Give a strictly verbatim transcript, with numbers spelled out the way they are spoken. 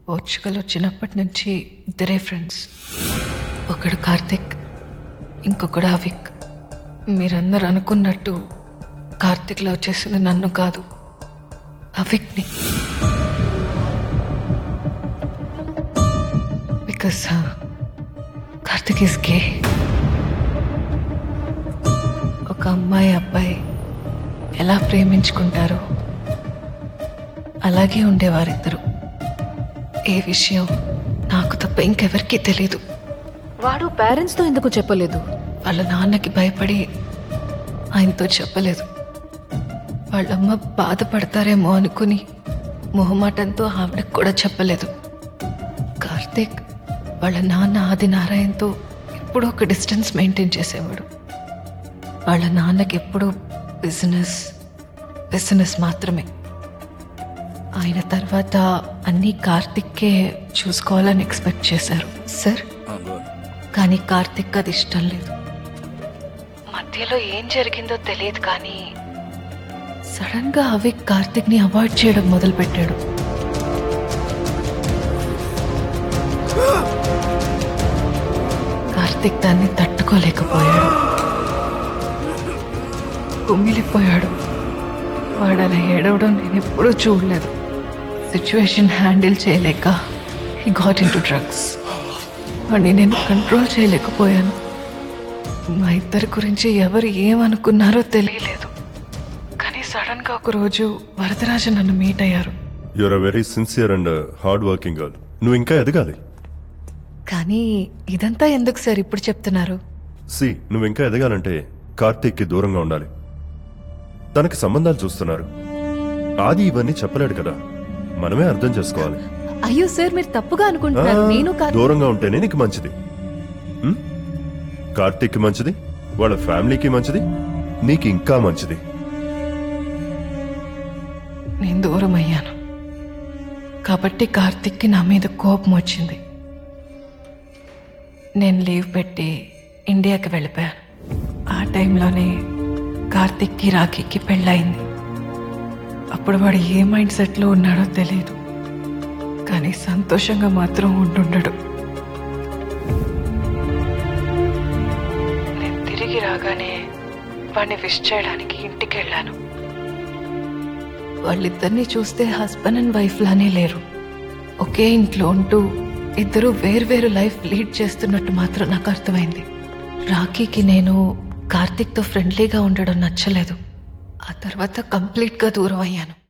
Portugal వచ్చినప్పటి నుంచి ఇద్దరే ఫ్రెండ్స్. ఒకడు కార్తిక్, ఇంకొకడు అవిక్. మీరందరూ అనుకున్నట్టు కార్తిక్లో వచ్చేసింది నన్ను కాదు, అవిక్ని. Because Karthik is gay. ఒక అమ్మాయి అబ్బాయి ఎలా ప్రేమించుకుంటారో అలాగే ఉండేవారిద్దరు. ఏ విషయం నాకు తప్ప ఇంకెవరికీ తెలీదు. వాడు పేరెంట్స్తో ఎందుకు చెప్పలేదు? వాళ్ళ నాన్నకి భయపడి ఆయనతో చెప్పలేదు. వాళ్ళమ్మ బాధపడతారేమో అనుకుని మొహమాటంతో ఆవిడకు కూడా చెప్పలేదు. కార్తీక్ వాళ్ళ నాన్న ఆదినారాయణతో ఎప్పుడూ ఒక డిస్టెన్స్ మెయింటైన్ చేసేవాడు. వాళ్ళ నాన్నకి ఎప్పుడూ బిజినెస్ బిజినెస్ మాత్రమే. ఆయన తర్వాత అన్నీ కార్తిక్కే చూసుకోవాలని ఎక్స్పెక్ట్ చేశారు సార్. కానీ కార్తిక్ అది ఇష్టం లేదు. మధ్యలో ఏం జరిగిందో తెలియదు, కానీ సడన్ గా అవిక్ కార్తిక్ ని అవాయిడ్ చేయడం మొదలు పెట్టాడు. కార్తిక్ దాన్ని తట్టుకోలేకపోయాడు, కుమిలిపోయాడు. వాడు అలా ఏడవడం నేను ఎప్పుడూ చూడలేదు. సిచ్యువేషన్ హ్యాండిల్ చేయలేక he got into drugs. వాడిని నేను కంట్రోల్ చేయలేకపోయాను. మా ఇద్దరి గురించి ఎవరు ఏమనుకున్నారో తెలియలేదు, కానీ సడన్ గా ఒకరోజు వరదరాజు నన్ను మీట్ అయ్యారు. You're a very sincere and hard working girl. నువ్వు ఇంకా ఎదగాలి. కానీ ఇదంతా ఎందుకు సార్ ఇప్పుడు చెప్తున్నారు? సి, నువ్వు ఇంకా ఎదగాలంటే కార్తీక్కి దూరంగా ఉండాలి. తనకి సంబంధాలు చూస్తున్నారు. ఆది ఇవన్నీ చెప్పలేడు కదా, మనమే అర్థం చేసుకోవాలి. అయ్యో సార్, మీరు తప్పుగా అనుకుంటున్నారు. నేను కాదు. దూరంగా ఉంటేనే నీకు మంచిది, కార్తీక్కి మంచిది, వాళ్ళ ఫ్యామిలీకి మంచిది, నీకు ఇంకా మంచిది. నేను దూరం అయ్యాను కాబట్టి కార్తిక్కి నా మీద కోపం వచ్చింది. నేను లీవ్ పెట్టి ఇండియాకి వెళ్ళిపోయాను. ఆ టైంలోనే కార్తిక్కి రాఖీకి పెళ్ళయింది. అప్పుడు వాడు ఏ మైండ్ సెట్లో ఉన్నాడో తెలియదు, కానీ సంతోషంగా మాత్రం ఉండుండడు. నేను తిరిగి రాగానే వాడిని విష్ చేయడానికి ఇంటికి వెళ్ళాను. వాళ్ళిద్దరిని చూస్తే హస్బెండ్ అండ్ వైఫ్ లానే లేరు. ఒకే ఇంట్లో ఉంటూ ఇద్దరు వేర్వేరు లైఫ్ లీడ్ చేస్తున్నట్టు మాత్రం నాకు అర్థమైంది. రాఖీకి నేను కార్తిక్తో ఫ్రెండ్లీగా ఉండడం నచ్చలేదు. ఆ తర్వాత కంప్లీట్గా దూరం అయ్యాను.